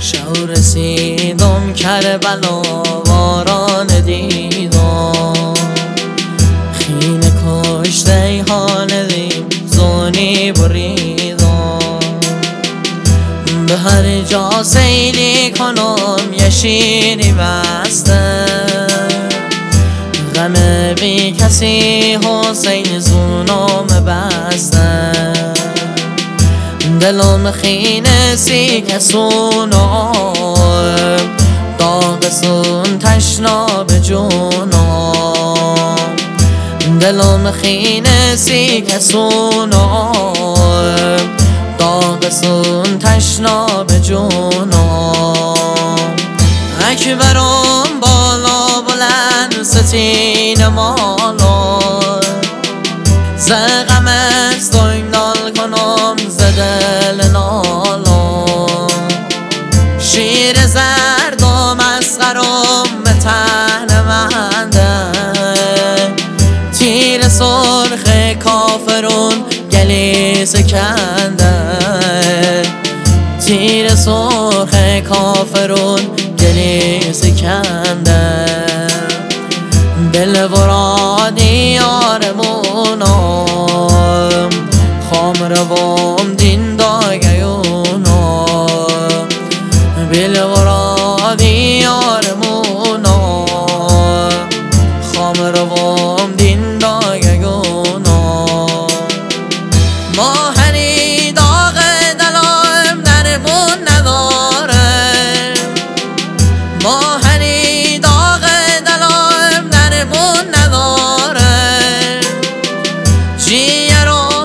شو رسیدم کربلا واران دیدم خین کشته حالیم زونی بریدم به هر جا سیلی کنم یه شیری بسته غم بی کسی حسین زونم بسته دلم خینه سی کسونم داغسون تشنا به جونم دلم خینه سی کسونم داغسون تشنا به جونم اکبرم بالا بلند ستین مالا زغم از دنگال کنم زدل نالا شیر زردم مسخرم به تن منده تیر سرخ کافرون گلی سکنده تیر سرخ